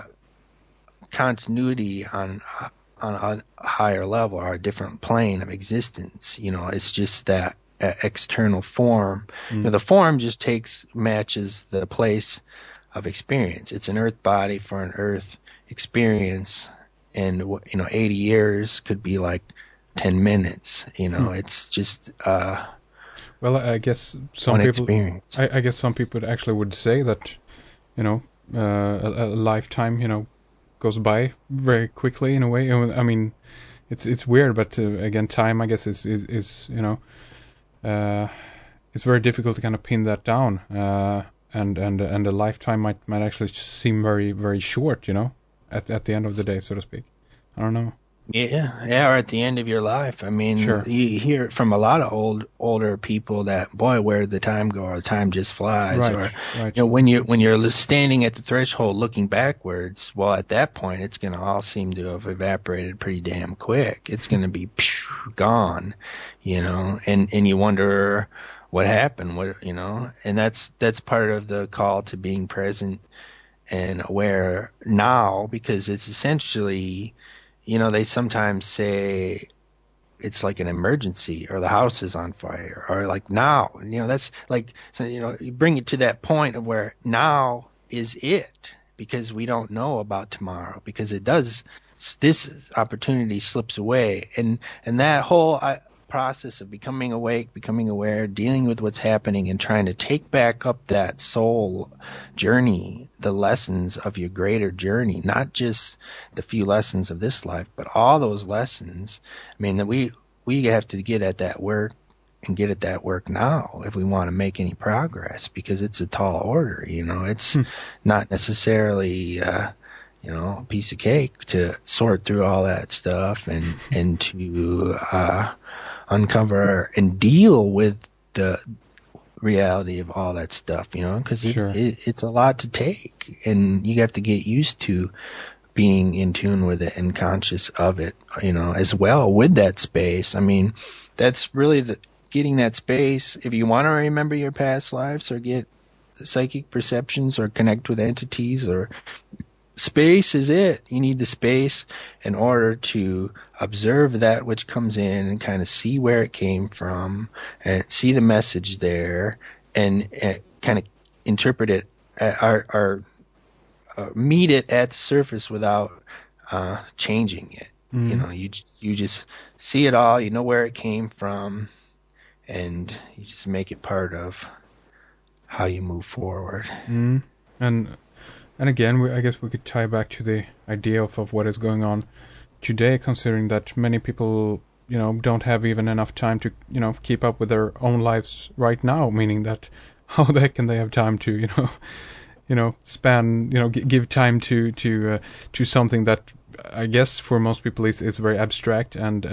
continuity on a higher level, or a different plane of existence. It's just that external form. The form just matches the place of experience. It's an Earth body for an Earth experience, and 80 years could be like 10 minutes. It's just well, I guess some one people. experience. I guess some people actually would say that, a lifetime, goes by very quickly in a way. I mean, it's weird, but again, time, I guess, is it's very difficult to kind of pin that down. And a lifetime might actually seem very, very short, at the end of the day, so to speak. I don't know. Yeah, or at the end of your life. I mean, Sure. You hear from a lot of older people that, boy, where did the time go? Or time just flies. Right, Or right. when you're standing at the threshold looking backwards, well, at that point, it's going to all seem to have evaporated pretty damn quick. It's going to be gone, and you wonder what happened, and that's part of the call to being present and aware now, because it's essentially, they sometimes say it's like an emergency, or the house is on fire, or like now, that's like, so, you bring it to that point of where now is it, because we don't know about tomorrow, because this opportunity slips away, and that whole process of becoming awake, becoming aware, dealing with what's happening, and trying to take back up that soul journey, the lessons of your greater journey, not just the few lessons of this life, but all those lessons. I mean, that we have to get at that work, and get at that work now if we want to make any progress, because it's a tall order. It's not necessarily a piece of cake to sort through all that stuff and to uncover and deal with the reality of all that stuff, because Sure. it's a lot to take, and you have to get used to being in tune with it and conscious of it, as well with that space. I mean, that's really getting that space. If you want to remember your past lives, or get psychic perceptions, or connect with entities, or space is it. You need the space in order to observe that which comes in, and kind of see where it came from, and see the message there, and kind of interpret it, or meet it at the surface without changing it. You just see it all. You know where it came from, and you just make it part of how you move forward. And again, I guess we could tie back to the idea of what is going on today, considering that many people, don't have even enough time to, keep up with their own lives right now. Meaning that, how the heck can they have time to, span, give time to something that I guess for most people is very abstract and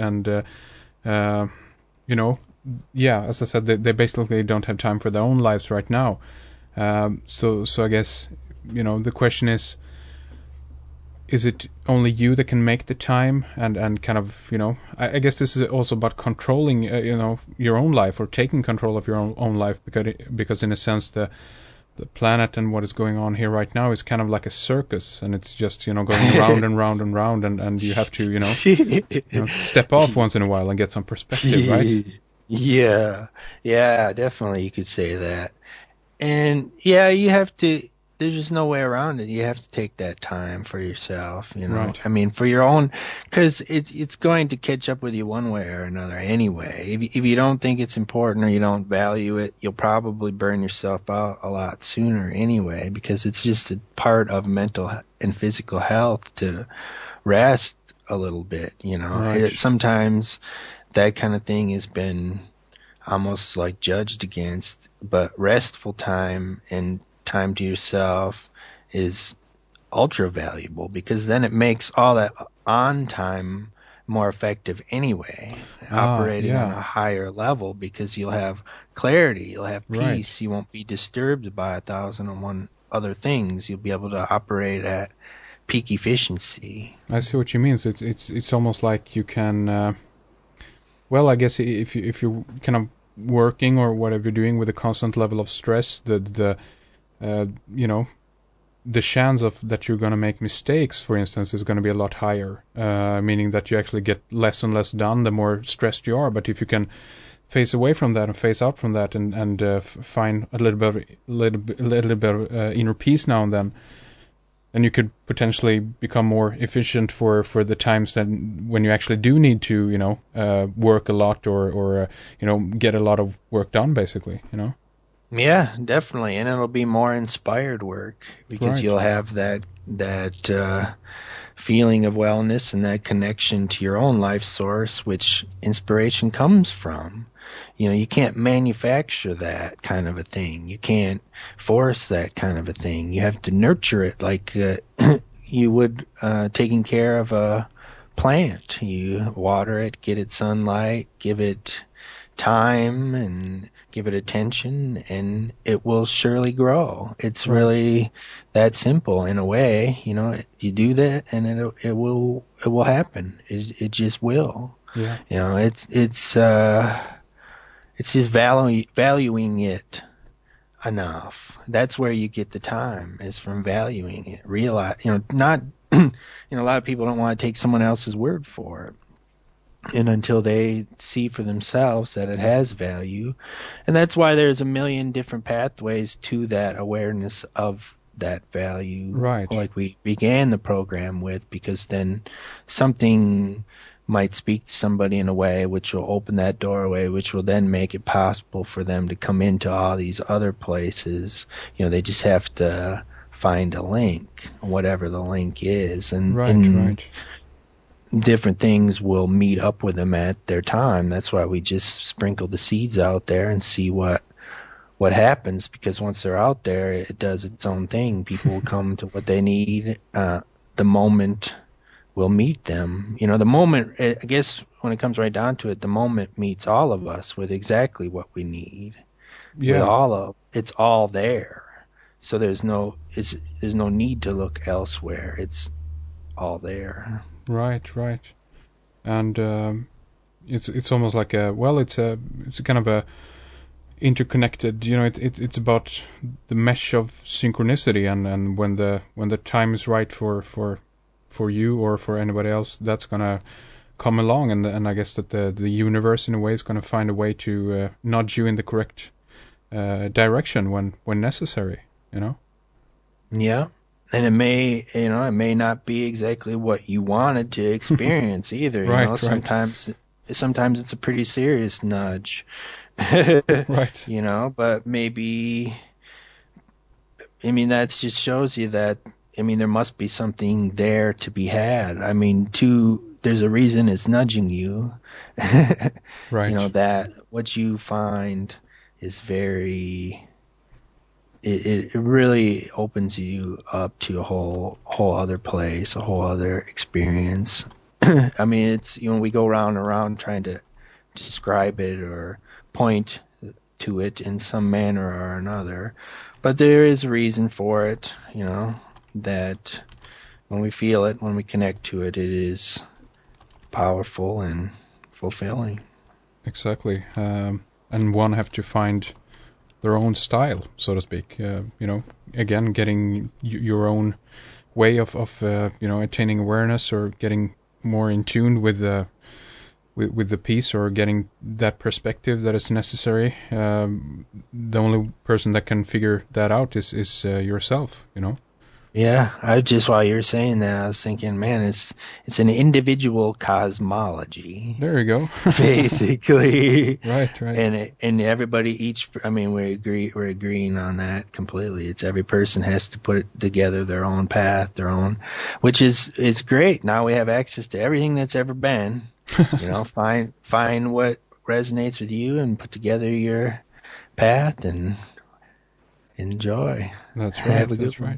yeah, as I said, they basically don't have time for their own lives right now. So I guess, the question is it only you that can make the time and kind of, I guess this is also about controlling, your own life, or taking control of your own life, because in a sense the planet and what is going on here right now is kind of like a circus, and it's just, going round and round and round, and you have to, step off once in a while and get some perspective, right? Yeah, definitely you could say that. And yeah, you have to, there's just no way around it. You have to take that time for yourself, Right. I mean, for your own, because it's going to catch up with you one way or another anyway. If you don't think it's important, or you don't value it, you'll probably burn yourself out a lot sooner anyway, because it's just a part of mental and physical health to rest a little bit, Right. Sometimes that kind of thing has been almost like judged against, but restful time and time to yourself is ultra valuable, because then it makes all that on time more effective anyway, operating yeah. on a higher level, because you'll have clarity, you'll have peace, Right. you won't be disturbed by 1,001 other things. You'll be able to operate at peak efficiency. I see what you mean. So it's almost like you can, well, I guess if you're kind of working or whatever you're doing with a constant level of stress, the chance of that you're going to make mistakes, for instance, is going to be a lot higher. Meaning that you actually get less and less done the more stressed you are. But if you can phase away from that and phase out from that, and find a little bit of inner peace now and then, you could potentially become more efficient for the times that when you actually do need to, work a lot or get a lot of work done, basically, Yeah, definitely, and it'll be more inspired work because Right. you'll have that feeling of wellness and that connection to your own life source, which inspiration comes from. You can't manufacture that kind of a thing. You can't force that kind of a thing. You have to nurture it like you would taking care of a plant. You water it, get it sunlight, give it time, and give it attention, and it will surely grow. It's Right. really that simple in a way. You do that, and it will happen. It just will. Yeah. It's just valuing it enough. That's where you get the time, is from valuing it. Realize, not, a lot of people don't want to take someone else's word for it. And until they see for themselves that it has value. And that's why there's a million different pathways to that awareness of that value. Right. Like we began the program with, because then something might speak to somebody in a way which will open that doorway, which will then make it possible for them to come into all these other places. They just have to find a link, whatever the link is. And Right. different things will meet up with them at their time. That's why we just sprinkle the seeds out there and see what happens, because once they're out there, it does its own thing. People will come to what they need. The moment will meet them. The moment, I guess when it comes right down to it, the moment meets all of us with exactly what we need. Yeah. It's all there. So there's no need to look elsewhere. It's all there. Right. And it's almost like it's a kind of a interconnected. It's about the mesh of synchronicity, and when the time is right for you or for anybody else, that's gonna come along, and I guess that the universe in a way is gonna find a way to nudge you in the correct direction when necessary. Yeah. And it may not be exactly what you wanted to experience either. Right. Sometimes it's a pretty serious nudge. Right. But maybe, that just shows you that, there must be something there to be had. There's a reason it's nudging you. Right. That what you find is very, it really opens you up to a whole other place, a whole other experience. It's, we go round and around trying to describe it or point to it in some manner or another, but there is a reason for it, that when we feel it, when we connect to it, it is powerful and fulfilling. Exactly. And one have to find their own style, so to speak. Again, getting your own way of attaining awareness, or getting more in tune with the piece, or getting that perspective that is necessary. The only person that can figure that out is yourself. Yeah, while you were saying that, I was thinking, man, it's an individual cosmology. There you go. Basically. Right. And everybody, we're agreeing on that completely. It's every person has to put together their own path, which is great. Now we have access to everything that's ever been. Find what resonates with you and put together your path and enjoy. That's right. Have a That's good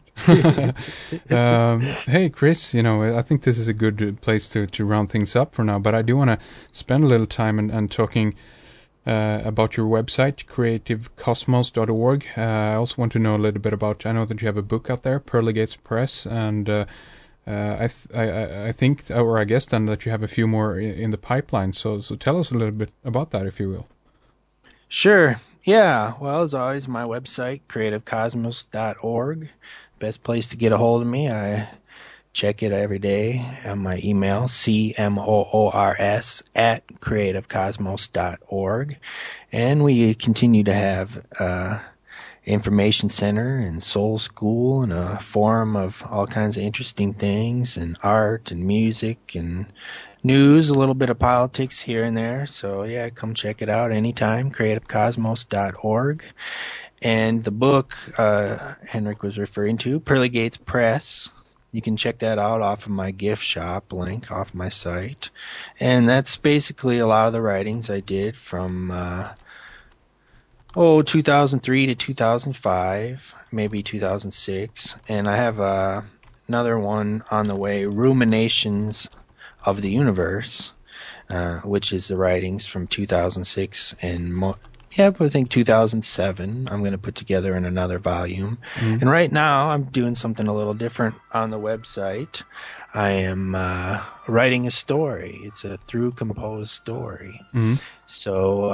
right. Hey, Chris, I think this is a good place to round things up for now, but I do want to spend a little time and talking about your website, creativecosmos.org. I also want to know a little bit about, I know that you have a book out there, Pearly Gates Press, and I think, or I guess then, that you have a few more in the pipeline. So tell us a little bit about that, if you will. Sure. Yeah. Well, as always, my website, creativecosmos.org. Best place to get a hold of me. I check it every day on my email, cmoors@creativecosmos.org. And we continue to have information center and soul school and a forum of all kinds of interesting things and art and music and news, a little bit of politics here and there. So yeah, come check it out anytime, creativecosmos.org. And the book Henrik was referring to, Pearly Gates Press, you can check that out off of my gift shop link off my site. And that's basically a lot of the writings I did from 2003 to 2005, maybe 2006. And I have another one on the way, Ruminations of the Universe, which is the writings from 2006 and I think 2007 I'm going to put together in another volume. Mm-hmm. And right now I'm doing something a little different on the website. I am writing a story. It's a through composed story. Mm-hmm. So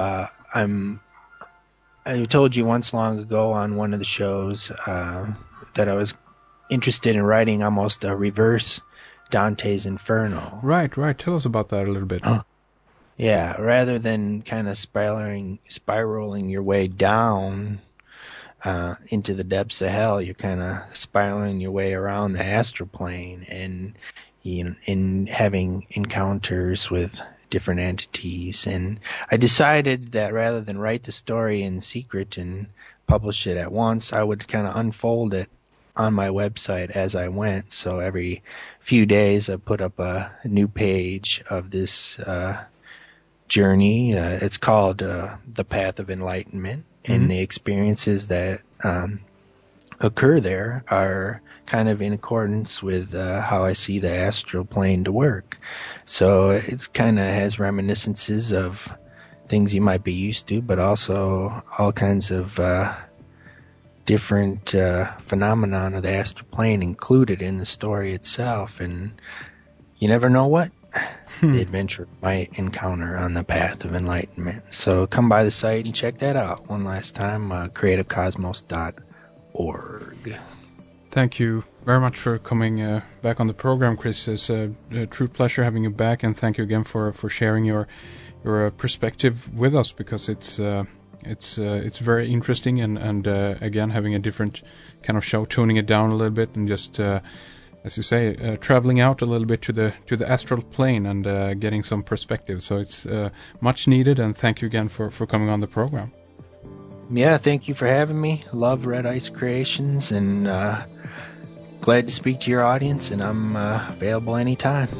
I told you once long ago on one of the shows that I was interested in writing almost a reverse Dante's Inferno. Right. Tell us about that a little bit. Yeah, rather than kind of spiraling your way down into the depths of hell, you're kind of spiraling your way around the astral plane and in having encounters with different entities. And I decided that rather than write the story in secret and publish it at once, I would kind of unfold it on my website as I went. So every few days I put up a new page of this journey. It's called The Path of Enlightenment, and the experiences that occur there are kind of in accordance with how I see the astral plane to work. So it's kind of has reminiscences of things you might be used to, but also all kinds of different phenomenon of the astral plane included in the story itself. And you never know what the adventure might encounter on the path of enlightenment. So come by the site and check that out one last time, creativecosmos.org. Thank you very much for coming back on the program, Chris. It's a true pleasure having you back, and thank you again for sharing your perspective with us, because it's very interesting, and again having a different kind of show, toning it down a little bit and just as you say, traveling out a little bit to the astral plane and getting some perspective. So it's much needed, and thank you again for coming on the program. Yeah, thank you for having me. Love Red Ice Creations, and glad to speak to your audience, and I'm available anytime.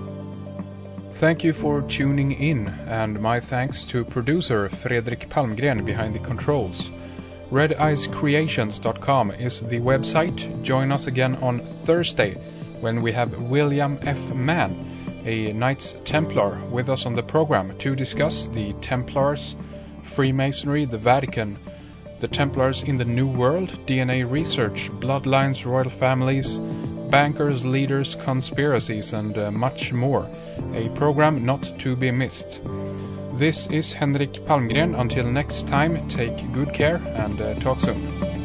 Thank you for tuning in, and my thanks to producer Fredrik Palmgren behind the controls. RedIceCreations.com is the website. Join us again on Thursday when we have William F. Mann, a Knights Templar, with us on the program to discuss the Templars, Freemasonry, the Vatican, the Templars in the New World, DNA research, bloodlines, royal families, bankers, leaders, conspiracies, and much more. A program not to be missed. This is Henrik Palmgren. Until next time, take good care and talk soon.